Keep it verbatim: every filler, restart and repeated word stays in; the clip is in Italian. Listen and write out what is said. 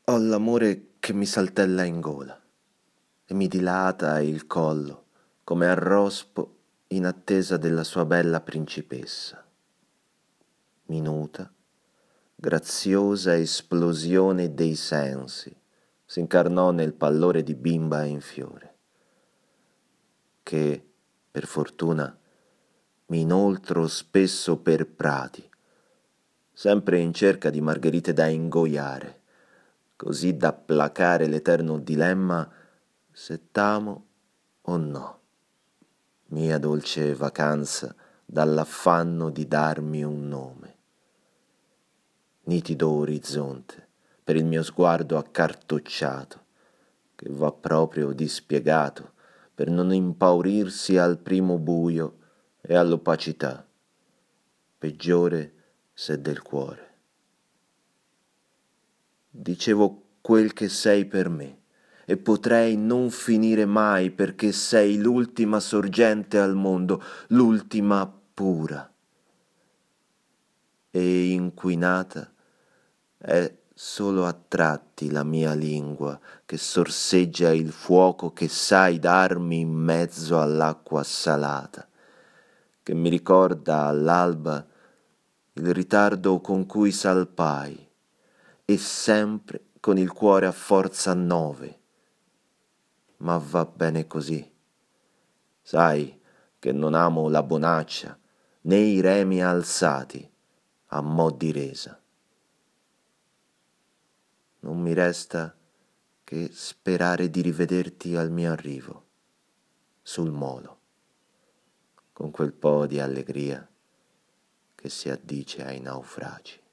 Ho l'amore che mi saltella in gola e mi dilata il collo come a rospo in attesa della sua bella principessa. Minuta, graziosa esplosione dei sensi s'incarnò nel pallore di bimba in fiore, che, per fortuna, mi inoltro spesso per prati, sempre in cerca di margherite da ingoiare, così da placare l'eterno dilemma se t'amo o no, mia dolce vacanza dall'affanno di darmi un nome. Nitido orizzonte per il mio sguardo accartocciato, che va proprio dispiegato per non impaurirsi al primo buio e all'opacità, peggiore se del cuore. Dicevo quel che sei per me, e potrei non finire mai perché sei l'ultima sorgente al mondo, l'ultima pura. E inquinata è solo a tratti la mia lingua che sorseggia il fuoco che sai darmi in mezzo all'acqua salata, che mi ricorda all'alba il ritardo con cui salpai, e sempre con il cuore a forza nove. Ma va bene così. Sai che non amo la bonaccia né i remi alzati a mo' di resa. Non mi resta che sperare di rivederti al mio arrivo, sul molo, con quel po' di allegria che si addice ai naufragi.